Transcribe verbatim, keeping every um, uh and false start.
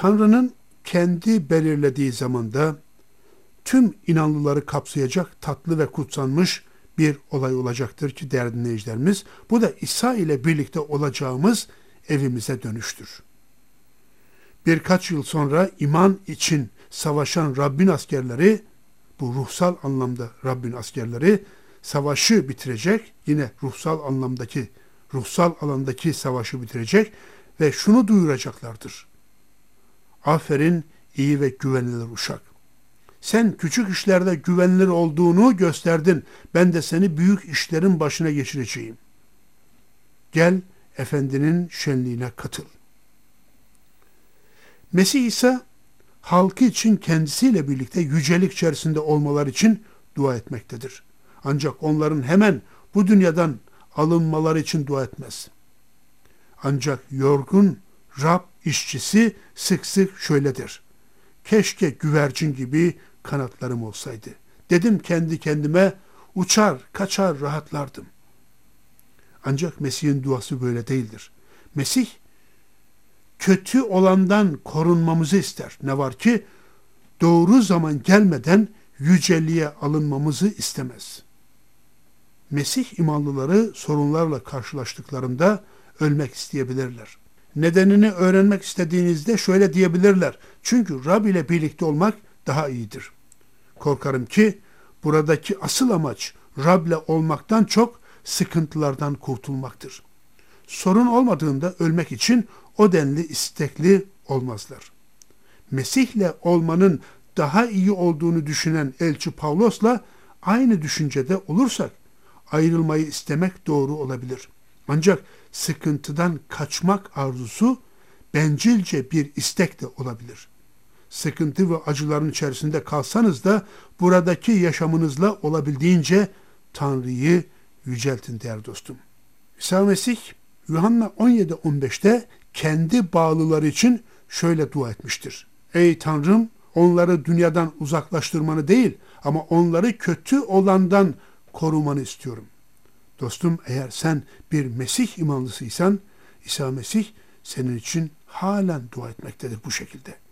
Tanrı'nın kendi belirlediği zamanda tüm inanlıları kapsayacak tatlı ve kutsanmış bir olay olacaktır ki değerli dinleyicilerimiz, bu da İsa ile birlikte olacağımız evimize dönüştür. Birkaç yıl sonra iman için savaşan Rabbin askerleri, bu ruhsal anlamda Rabbin askerleri savaşı bitirecek, yine ruhsal anlamdaki, ruhsal alandaki savaşı bitirecek ve şunu duyuracaklardır: aferin iyi ve güvenilir uşak. Sen küçük işlerde güvenilir olduğunu gösterdin. Ben de seni büyük işlerin başına geçireceğim. Gel efendinin şenliğine katıl. Mesih İsa halkı için kendisiyle birlikte yücelik içerisinde olmaları için dua etmektedir. Ancak onların hemen bu dünyadan alınmaları için dua etmez. Ancak yorgun Rab işçisi sık sık şöyledir: keşke güvercin gibi kanatlarım olsaydı. Dedim kendi kendime, uçar, kaçar, rahatlardım. Ancak Mesih'in duası böyle değildir. Mesih, kötü olandan korunmamızı ister. Ne var ki, doğru zaman gelmeden yüceliğe alınmamızı istemez. Mesih imanlıları sorunlarla karşılaştıklarında ölmek isteyebilirler. Nedenini öğrenmek istediğinizde şöyle diyebilirler: çünkü Rab ile birlikte olmak daha iyidir. Korkarım ki buradaki asıl amaç Rab ile olmaktan çok sıkıntılardan kurtulmaktır. Sorun olmadığında ölmek için o denli istekli olmazlar. Mesih'le olmanın daha iyi olduğunu düşünen elçi Pavlos'la aynı düşüncede olursak ayrılmayı istemek doğru olabilir. Ancak sıkıntıdan kaçmak arzusu bencilce bir istek de olabilir. Sıkıntı ve acıların içerisinde kalsanız da buradaki yaşamınızla olabildiğince Tanrı'yı yüceltin değerli dostum. İsa Mesih Yuhanna on yedi on beşte kendi bağlıları için şöyle dua etmiştir: ey Tanrım, onları dünyadan uzaklaştırmanı değil ama onları kötü olandan korumanı istiyorum. Dostum, eğer sen bir Mesih imanlısıysan İsa Mesih senin için halen dua etmektedir bu şekilde.